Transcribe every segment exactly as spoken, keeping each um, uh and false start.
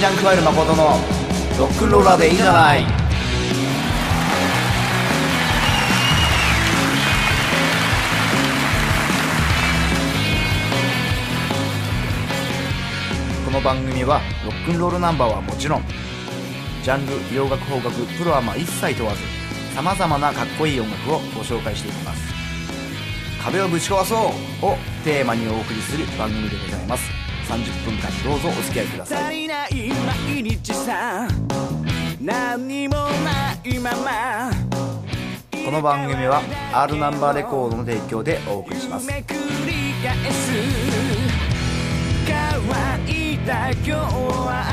ジャンクワイル誠のロックンローラーでいいじゃない。この番組はロックンロールナンバーはもちろん、ジャンル、洋楽、邦楽、プロアマ一切問わず、さまざまなかっこいい音楽をご紹介していきます。壁をぶち壊そうをテーマにお送りする番組でございます。さんじゅっぷんかんどうぞお付き合いください。足りない毎日さ、何もないまま。この番組は R ナンバーレコードの提供でお送りします。めくり返す乾いた今日は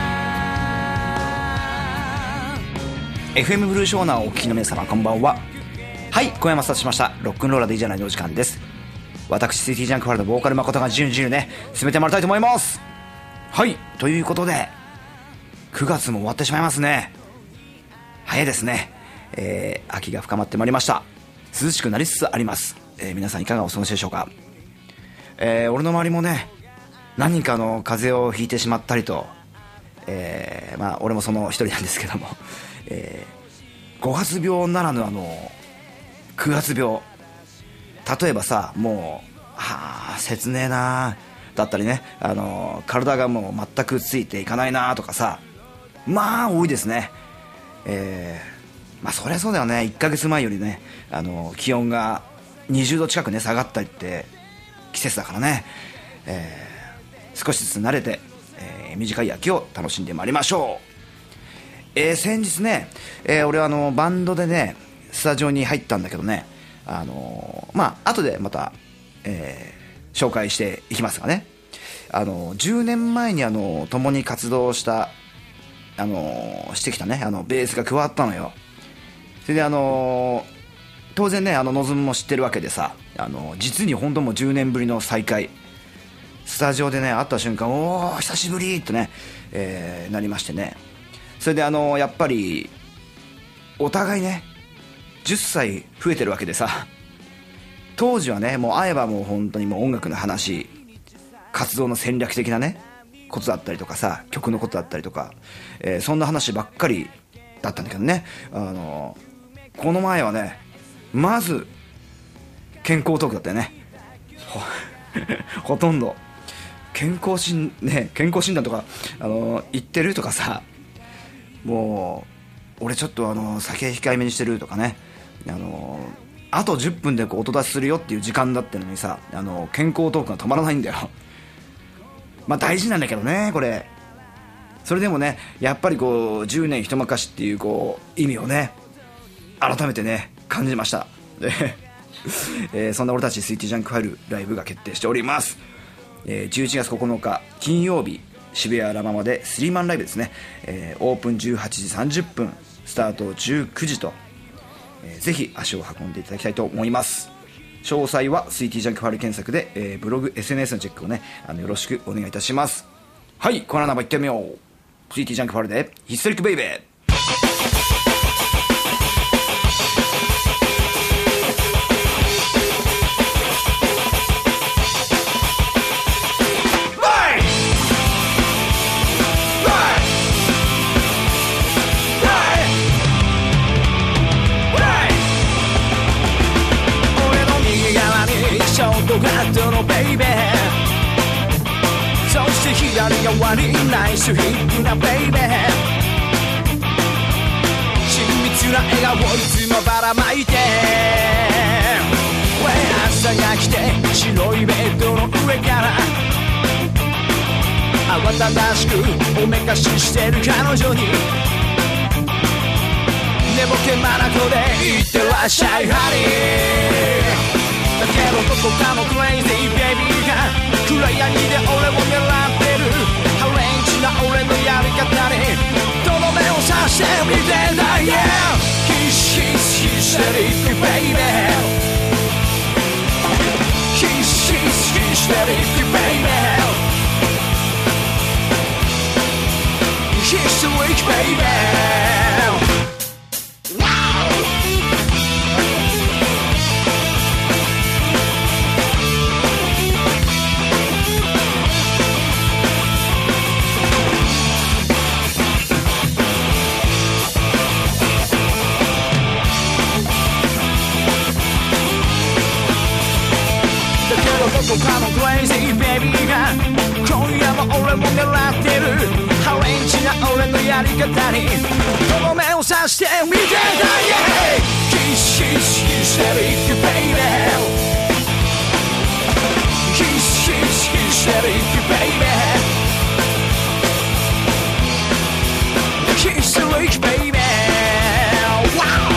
エフエム ブルーショーナーをお聞きの皆様、こんばんは。はい、今夜もスタートしましたロックンローラーでいいじゃないのお時間です。私シティジャンクファルのボーカル誠がじゅんじゅんね進めてまいりたいと思います。はい、ということでくがつも終わってしまいますね。早いですね。えー、秋が深まってまいりました。涼しくなりつつあります。えー、皆さんいかがお過ごしでしょうか。えー、俺の周りもね、何人かの風邪をひいてしまったりと、えー、まあ俺もその一人なんですけども、えー、ごがつ病ならぬあのくがつ病、例えばさ、もうはあ切ねえなだったりね、あの体がもう全くついていかないなとかさ、まあ多いですね。えー、まあそりゃそうだよね。いっかげつまえよりね、あの気温がにじゅうど近くね下がったりって季節だからね、えー、少しずつ慣れて、えー、短い秋を楽しんでまいりましょう。えー、先日ね、えー、俺はあのバンドでねスタジオに入ったんだけどね、あのー、まあ後でまた、えー、紹介していきますがね、あのー、じゅうねんまえにあのー、共に活動したあのー、してきたねあのベースが加わったのよ。それであのー、当然ねあのノズムも知ってるわけでさ、あのー、実に本当もうじゅうねんぶりの再会、スタジオでね会った瞬間、おー久しぶりってね、えー、なりましてね。それであのー、やっぱりお互いねじゅっさい増えてるわけでさ、当時はねもう会えばもう本当にもう音楽の話、活動の戦略的なねことだったりとかさ、曲のことだったりとか、えー、そんな話ばっかりだったんだけどね、あのー、この前はねまず健康トークだったよね。 ほ, ほとんど健康診、ね、健康診断とか、あのー、言ってるとかさ、もう俺ちょっとあのー、酒控えめにしてるとかね、あのー、あとじゅっぷんでこう音出しするよっていう時間だったのにさ、あのー、健康トークが止まらないんだよ。まあ大事なんだけどねこれ。それでもねやっぱりこうじゅうねん一任しっていうこう意味をね改めてね感じました。で、えー、そんな俺たちスイーティージャンクファイルライブが決定しております。えー、じゅういちがつここのか金曜日、渋谷ラママでスリーマンライブですね。えー、オープンじゅうはちじさんじゅっぷん、スタートじゅうくじと、えー、ぜひ足を運んでいただきたいと思います。詳細はスイーティージャンクファイル検索で、えー、ブログ エスエヌエス のチェックをねあのよろしくお願いいたします。はい、このナンバーいってみよう。スイーティージャンクファイルでヒストリックベイベー。ガットのベイベー、そして左側にナイスヒップなベイベー、親密な笑顔をいつもばらまいて、朝が来て白いベッドの上から慌ただしくおめかししてる彼女に、寝ぼけ眼で言ってらっしゃいハリー。だけどどこかのクレイジーベイビーが暗闇で俺を狙ってる、ハレンチな俺のやり方にとどめを刺してみてんだ、yeah! ヒシヒステリックベイベー、ヒシヒステリックベイベー、ヒステリックベイベー。 どこかのクレイジーベビーが今夜も俺も狙ってるハレンチな俺のやり方にとどめを刺してみてた Yeah Kiss kiss kiss every baby Kiss kiss kiss every baby Kiss the rich baby Wow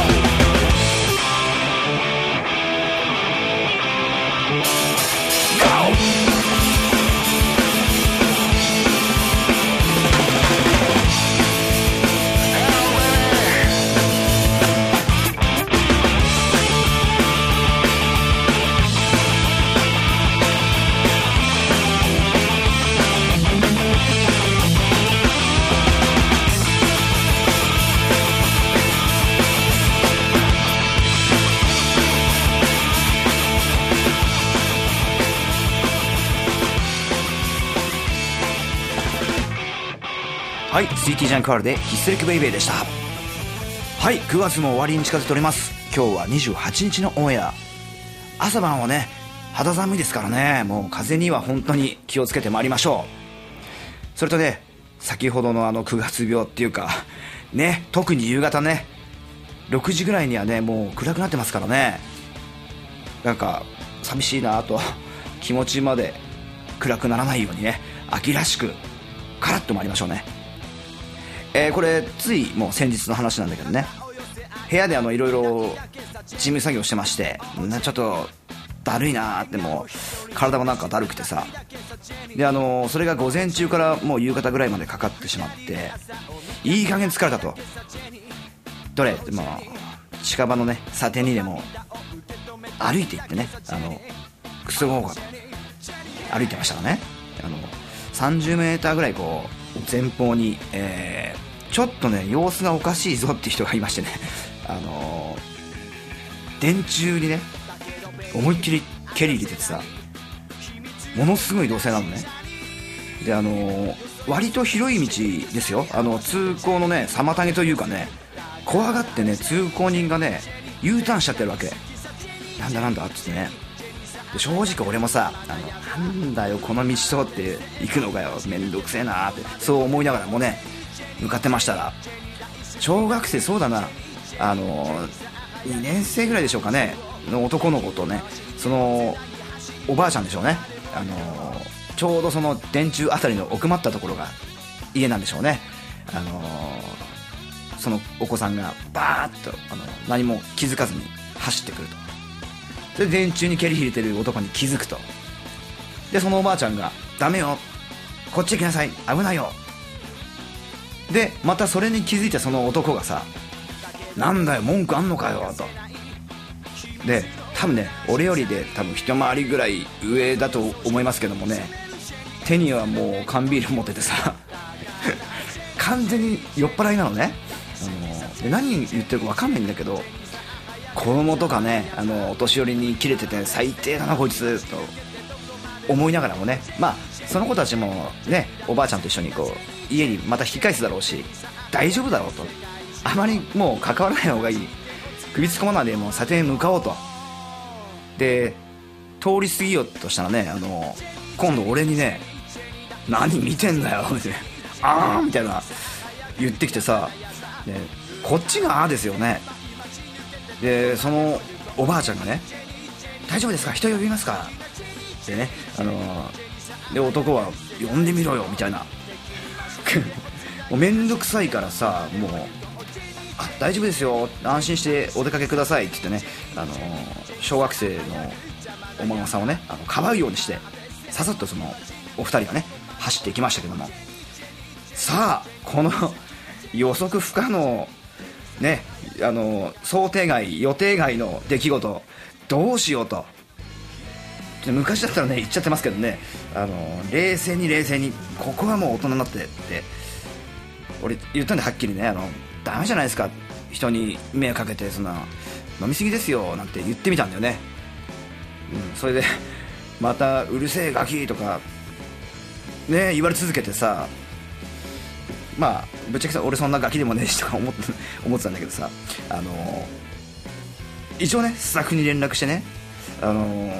はい、スイーティージャンク R でヒステリックベイベーでした。はい、くがつも終わりに近づいております。今日はにじゅうはちにちのオンエア。朝晩はね肌寒いですからね、もう風には本当に気をつけてまいりましょう。それとね、先ほどのあのくがつ病っていうかね、特に夕方ねろくじぐらいにはねもう暗くなってますからね、なんか寂しいなと気持ちまで暗くならないようにね、秋らしくカラッと参りましょうね。えー、これついもう先日の話なんだけどね、部屋であのいろいろ事務作業してまして、ちょっとだるいなーって、もう体もなんかだるくてさ、であのー、それが午前中からもう夕方ぐらいまでかかってしまって、いい加減疲れたと、どれまあ近場のねサテにでも歩いて行ってね、あのくつろごうかと歩いてましたらね、あのさんじゅうメーターぐらいこう前方に、えー、ちょっとね様子がおかしいぞって人がいましてね、あのー、電柱にね思いっきり蹴り入れててさ、ものすごい動静なのね。であのー、割と広い道ですよ。あの通行のね妨げというかね、怖がってね通行人がね U ターンしちゃってるわけ。なんだなんだっつってね、で正直俺もさ、あのなんだよこの道通って行くのかよ、めんどくせえなーってそう思いながらもね向かってましたら、小学生そうだな、あのにねん生ぐらいでしょうかねの男の子とね、そのおばあちゃんでしょうね、あのちょうどその電柱あたりの奥まったところが家なんでしょうね。あのそのお子さんがバーッとあの何も気づかずに走ってくると。で電柱に蹴り入れてる男に気づくと。でそのおばあちゃんがダメよこっち行きなさい危ないよ。でまたそれに気づいたその男がさ、なんだよ文句あんのかよと。で多分ね俺よりで多分一回りぐらい上だと思いますけどもね、手にはもう缶ビール持っててさ完全に酔っ払いなのね。あので何言ってるか分かんないんだけど、子供とかねあのお年寄りにキレてて最低だなこいつと思いながらもね、まあその子たちもねおばあちゃんと一緒にこう家にまた引き返すだろうし大丈夫だろうと、あまりもう関わらない方がいい、首突っ込まないでもう査定に向かおうと。で通り過ぎようとしたらね、あの今度俺にね何見てんだよってあーみたいな言ってきてさ、でこっちがあーですよね。でそのおばあちゃんがね大丈夫ですか人呼びますかってね、あのー、で男は呼んでみろよみたいなもうめんどくさいからさ、もうあ大丈夫ですよ安心してお出かけくださいって言ってね、あのー、小学生のお孫さんをねあのかばうようにしてささっとそのお二人がね走っていきましたけども、さあこの予測不可能ね、あの想定外予定外の出来事どうしようと。昔だったらね言っちゃってますけどね、あの冷静に冷静にここはもう大人になってって俺言ったんではっきりね、あのダメじゃないですか人に迷惑かけてそんな飲みすぎですよなんて言ってみたんだよね、うん、それでまたうるせえガキとかね言われ続けてさ、まあぶっちゃけさ俺そんなガキでもねえしとか思って思ってたんだけどさ、あの一応ねスタッフに連絡してね、あの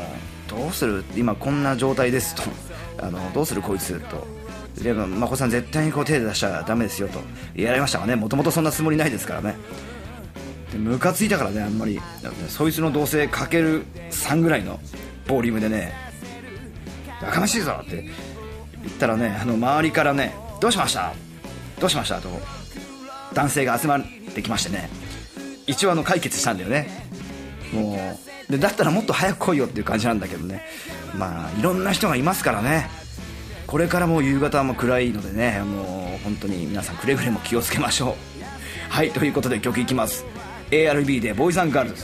どうする今こんな状態ですと、あのどうするこいつと、でもまこさん絶対にこう手で出しちゃダメですよとやられましたがね、もともとそんなつもりないですからね。でムカついたからね、あんまりそいつのどうせかけるさんぐらいのボリュームでね、やかましいぞって言ったらね、あの周りからね、どうしましたどうしましたと男性が集まってきましてね、一応あの解決したんだよね。もうでだったらもっと早く来いよっていう感じなんだけどね、まあいろんな人がいますからね。これからもう夕方も暗いのでね、もう本当に皆さんくれぐれも気をつけましょう。はい、ということで曲いきます。 エーアールビー でボーイズ&ガールズ。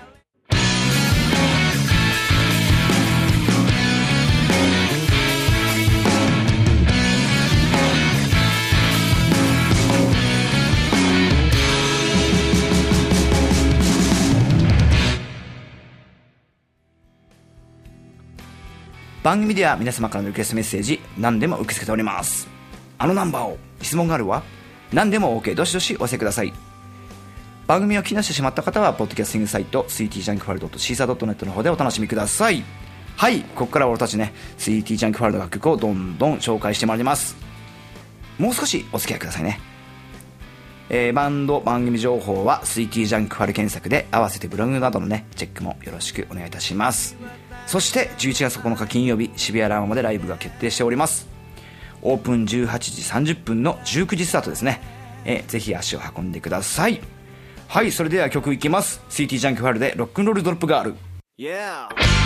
番組では皆様からのリクエストメッセージ何でも受け付けております。あのナンバーを、質問があるわ、何でも OK、 どしどしお寄せください。番組を気にしてしまった方はポッドキャスティングサイト スリーティージャンクファイルドットシーサードットネット の方でお楽しみください。はい、ここからは俺たちね スリーティージャンクファイルドの楽曲をどんどん紹介してまいります。もう少しお付き合いくださいね。えー、バンド番組情報は スリーティージャンクファイル検索で、合わせてブログなどのねチェックもよろしくお願いいたします。そしてじゅういちがつここのか金曜日、渋谷ラーマまでライブが決定しております。オープンじゅうはちじさんじゅっぷんのじゅうくじスタートですね。えー、ぜひ足を運んでください。はい、それでは曲いきます。 スリーティージャンクファイルでロックンロールドロップガール。 Yeah。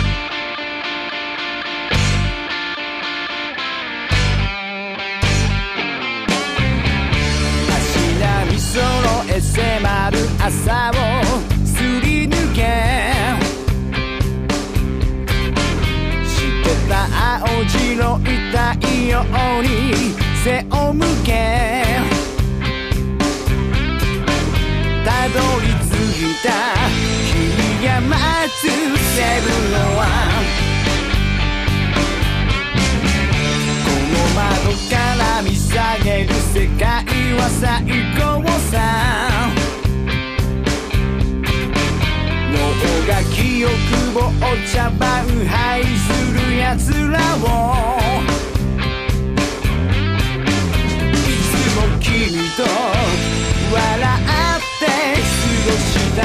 足並み揃え迫る朝をすり抜け、青白い太陽に背を向け、たどり着いた君が待つセブンのワン、この窓から見下げる世界は最高さ、脳が記憶をお茶番ハイする奴らを、いつも君と笑って過ごした、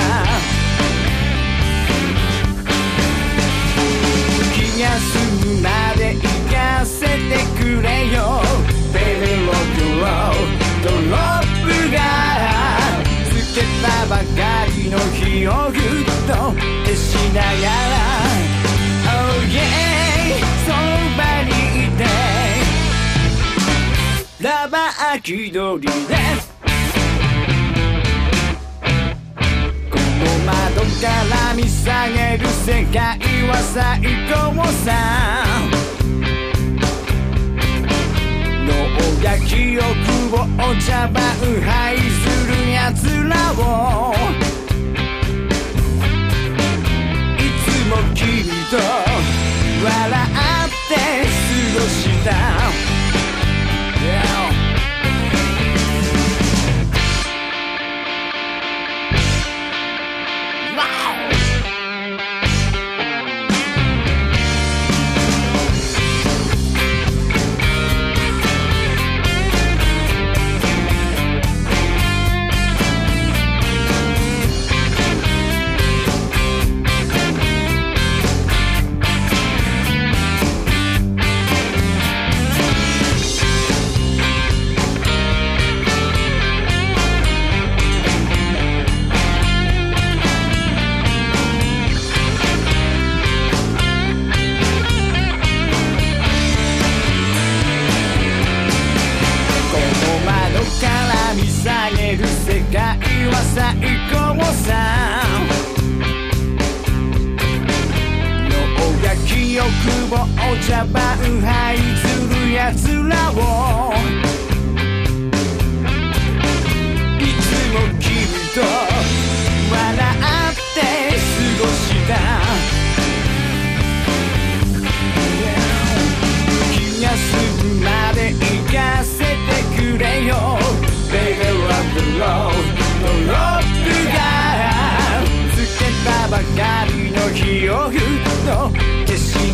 気が済むまで行かせてくれよ、ベベロックロードロップがつけたばかりの日をぐっと消しながら、 Oh yeah そばにいて、ラバー気取りでこの窓から見下げる世界は最高さ、脳が記憶をお茶番ハイする奴らを、いつも君と笑って過ごした、yeah。最高さ、脳が記憶をお茶番ハイする奴らを、いつも君と笑って過ごした、気が済むまで行かせてくれよ、Baby Rock the Roadロップがつけたばかりの日をふっと消し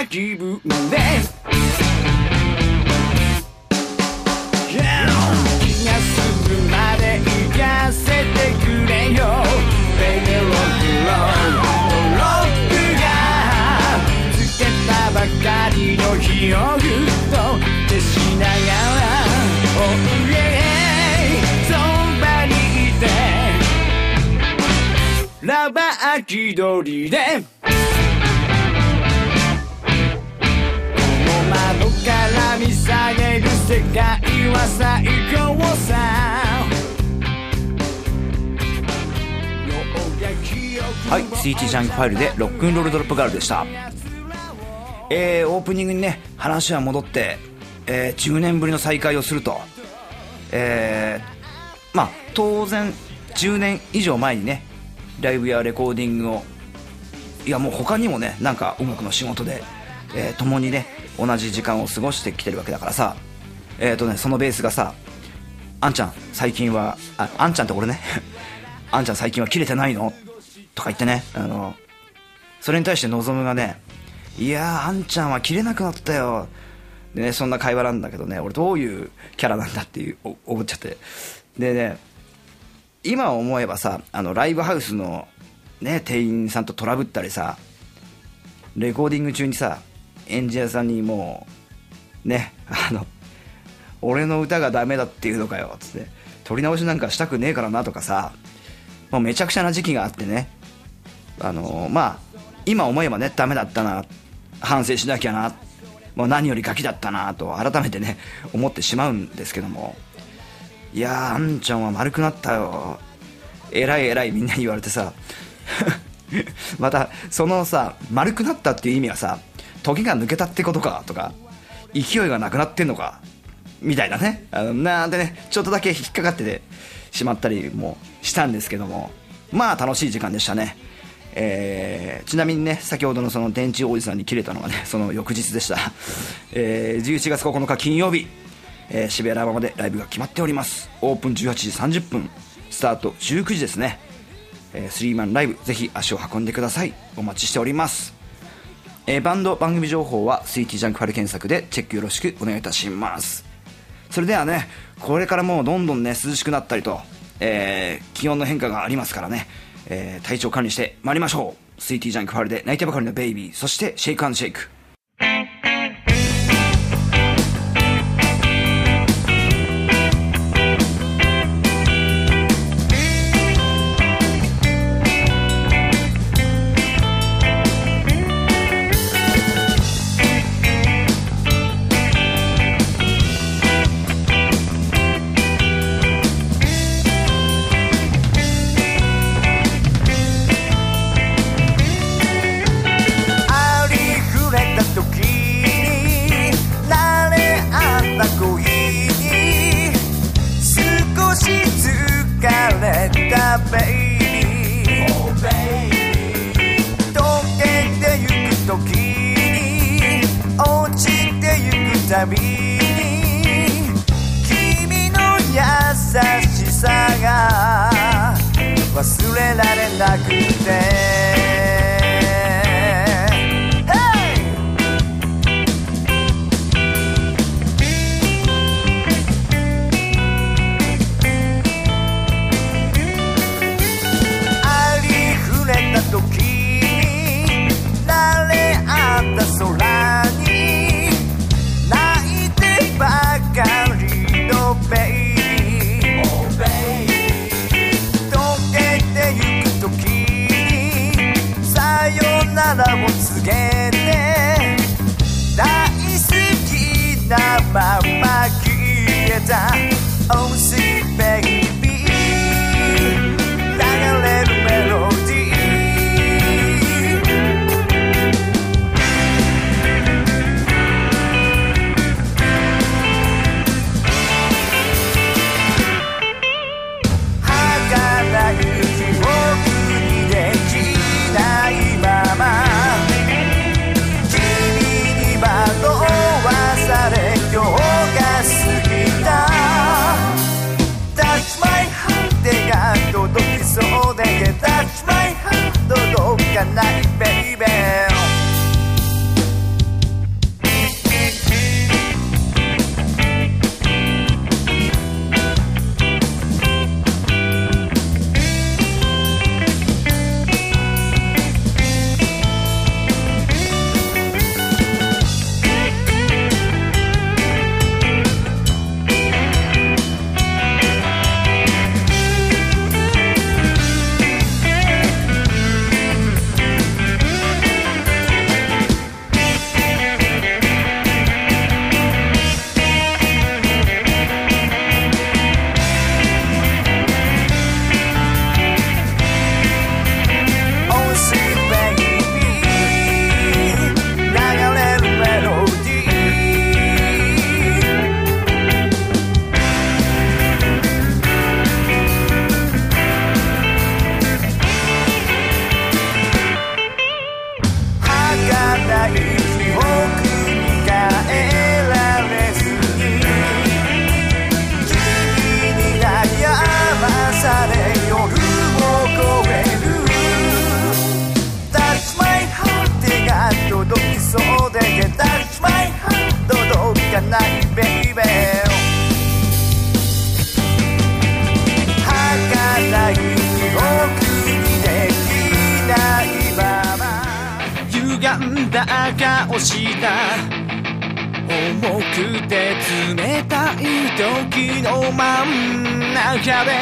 気分で気が済むまで行かせてくれよベイベーロックローロックがつけたばかりの日をぐっと消しながら Oh yeah そばにいてラバー気取りで窓から見下げる世界は最高さはい、シーティー ジャンクファイルでロックンロールドロップガールでした。えー、オープニングにね話は戻って、えー、じゅうねんぶりの再会をすると、えー、まあ当然じゅうねん以上前にねライブやレコーディングをいやもう他にもねなんか音楽の仕事で、えー、共にね同じ時間を過ごしてきてるわけだからさ、えーとねそのベースがさあんちゃん最近は あ, あんちゃんって俺ねあんちゃん最近は切れてないのとか言ってね、あのそれに対してのぞむがねいやーあんちゃんは切れなくなったよでね、そんな会話なんだけどね俺どういうキャラなんだっていう思っちゃってでね今思えばさあのライブハウスのね店員さんとトラブったりさレコーディング中にさエンジニアさんにもうねあの俺の歌がダメだっていうのかよつって撮り直しなんかしたくねえからなとかさもうめちゃくちゃな時期があってねあのまあ今思えばねダメだったな反省しなきゃなもう何よりガキだったなと改めてね思ってしまうんですけどもいやーあんちゃんは丸くなったよ偉い偉いみんなに言われてさまたそのさ丸くなったっていう意味はさ時が抜けたってことかとか勢いがなくなってんのかみたいなねあのなんでねちょっとだけ引っかかっててしまったりもしたんですけどもまあ楽しい時間でしたね、えー、ちなみにね先ほどのその電池おじさんに切れたのがねその翌日でした、えー、じゅういちがつここのか金曜日、えー、渋谷ラバマでライブが決まっております。オープンじゅうはちじさんじゅっぷんスタートじゅうくじですね、えー、スリーマンライブぜひ足を運んでください。お待ちしております。えー、バンド番組情報はスイーティージャンクファイル検索でチェックよろしくお願いいたします。それではねこれからもうどんどんね涼しくなったりと、えー、気温の変化がありますからね、えー、体調管理してまいりましょう。スイーティージャンクファイルで泣いてばかりのベイビーそしてシェイク&シェイクたびに君の優しさが忘れられなくてありふれた時に慣れ合った空にばかりのベイビー、oh, baby 溶けてゆく時にさよならを告げて大好きなまま消えた Oh sweet baby 流れるメロディー星が重くて冷たい時の真ん中で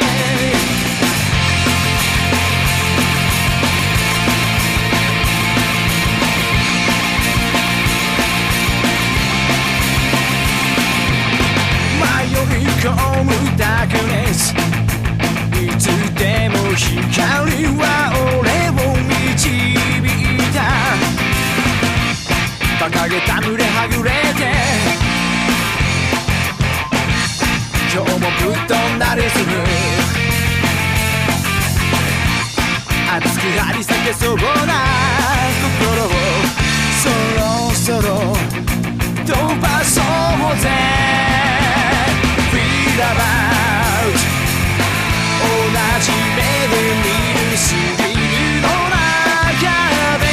迷い込むダークネスいつでも光は俺を導いた馬鹿げた群れはぐれて今日もぶっ飛んだリズム熱く張り裂けそうな心をそろそろ飛ばそうぜ Feel about 同じ目で見るスリルの中で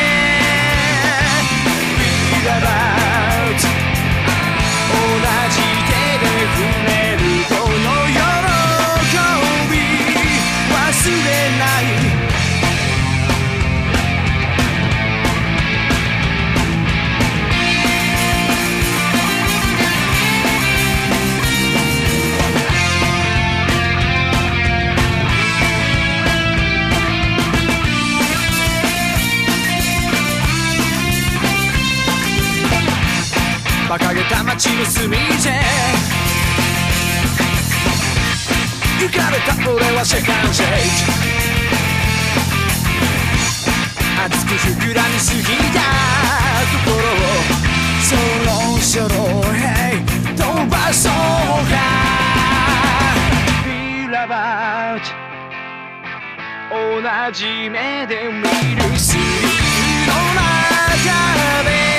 Feel about 同じ手で触れるこの喜び忘れない馬鹿げた街の隅で浮かべた俺はシェカンシェイク熱く膨らみすぎた心をそろそろ Hey 飛ばそうか Feel about 同じ目で見るスリルの中で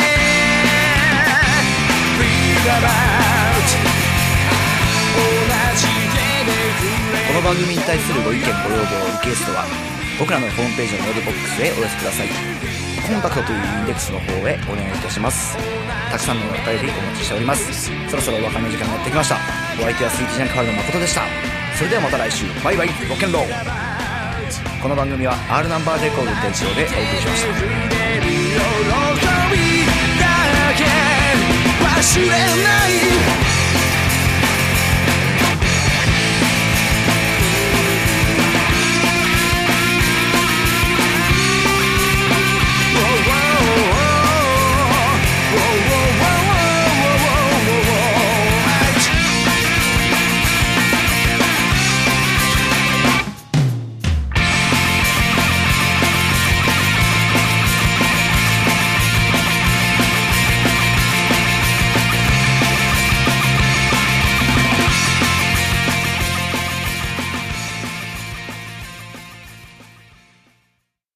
この番組に対するご意見ご要望リクエストは僕らのホームページのメールボックスへお寄せください。コンタクトというインデックスの方へお願いいたします。たくさんのお便りお待ちしております。そろそろお別れの時間がやってきました。お相手はスイートジャンクハルの誠でした。それではまた来週バイバイロケンロー。この番組は R ナンバーレコード提供でお送りしました。 忘れ